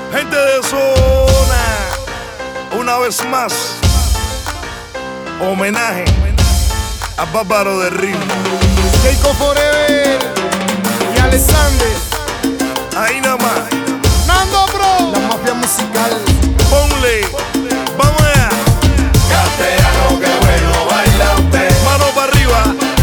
Gente de zona, una vez más, homenaje a Bárbaro de Ritmo. Keiko Forever y Alexander. Ahí nada más. Nando Bro, la mafia musical. Ponle, vamos allá. Castellano, qué bueno baila usted. Mano para arriba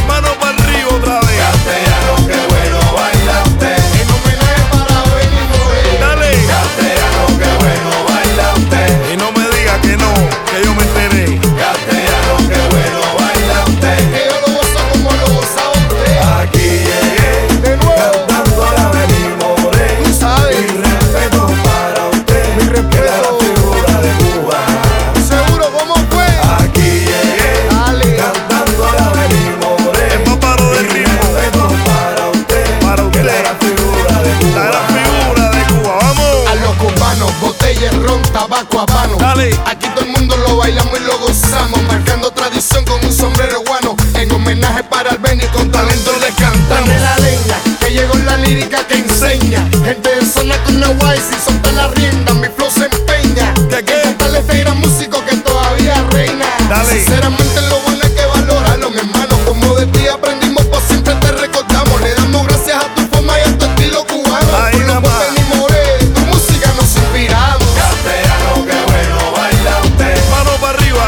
otra vez. Castellano, qué bueno baila usted. En homenaje para Benny Morel. Dale. Castellano, qué bueno baila usted. Y no me diga que no, que yo me enteré. Castellano, qué bueno baila usted. Que yo lo gozo como lo gozaba usted. Aquí llegué, De nuevo, cantando la Benny Morel. tú sabes. Mi respeto para usted. Mi respeto. Que es la figura de Cuba. Seguro, ¿cómo fue? Aquí llegué, Dale. cantando la Benny Morel. El Bárbaro de Mi Ritmo, respeto para usted. para Que usted, es la figura de Cuba. la gran figura de Cuba. A Vamos. los cubanos, botella, ron, tabaco, habano. Dale. Aquí todo el mundo lo bailamos y lo gozamos, marcando tradición con un sombrero guano. En homenaje para el Benny, con talento le cantamos. Dale la leña, que llegó la lírica que enseña. Gente de zona con la guay, si solta la rienda, mi flow se empeña. ¿Qué, qué? Cantarle este gran músico que todavía reina. Dale. Sinceramente lo bueno hay que valorarlo, mi hermano. Como de ti aprendimos, pues siempre te recordamos. Le damos gracias a tu forma y a tu estilo cubano. Ahí Por nada los más. Benny Morel, tu música nos inspiramos. Castellano, qué bueno baila usted. Mano para arriba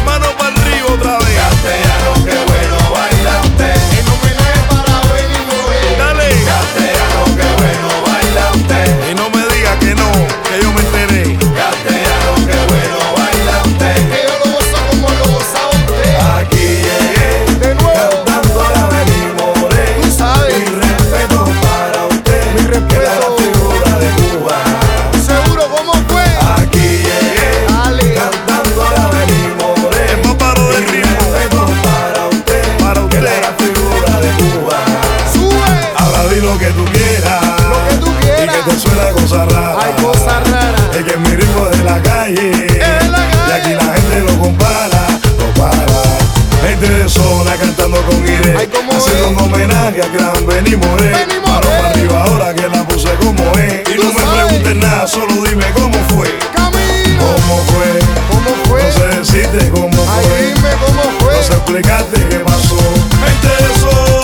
otra vez. Castellano, qué bueno baila usted. En homenaje para Benny Morel. Dale. Castellano, qué bueno baila usted. Y no me diga que no, que yo me enteré. Castellano, qué bueno baila usted. Que yo lo gozo como lo gozaba usted. Aquí llegué, De nuevo, cantando la Benny Morel. tú sabes. Mi respeto para usted. Mi respeto. Que es la figura de Cuba. Seguro, ¿cómo fue? Aquí llegué, Dale. cantando la Benny Morel. El Bárbaro de Mi Ritmo, respeto para usted. para Que es usted. la figura de Cuba. Sube Ahora di lo que tú quieras. lo que tú Y quieras. que te suena cosa rara. Hay cosas raras. Es que mi ritmo es de la calle. Es de la calle. Y aquí la gente lo compara, lo para. Gente de zona cantando con Irene. Ay, ¿cómo haciendo es? un homenaje a gran Benny Morel. Benny Mano Morel. para arriba ahora que la puse como es. Y Tú no me sabes. preguntes nada, solo dime cómo fue. Camino. ¿Cómo fue? ¿Cómo fue? No sé decirte cómo Ay, fue. dime cómo fue. No sé explicarte qué pasó. Gente de zona.